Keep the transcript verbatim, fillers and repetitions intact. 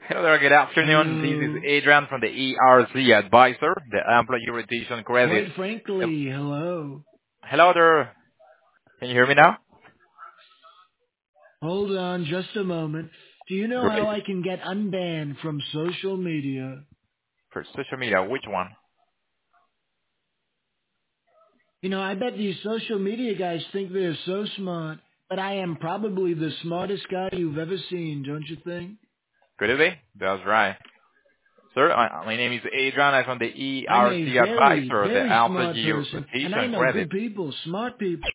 Hello there, good afternoon. This is Hello. Adrian from the E R C Advisor, the Employee Retention Credit. Quite Um, frankly, hello. Hello there. Can you hear me now? Hold on just a moment. Do you know how Great. I can get unbanned from social media? For social media, which one? You know, I bet these social media guys think they're so smart, but I am probably the smartest guy you've ever seen, don't you think? Could it be? That's right. Sir, my, my name is Adrian. I'm from the I'm a E R C very, Advisor, the very smart Employee person, and I Retention know Credit. good people, smart people.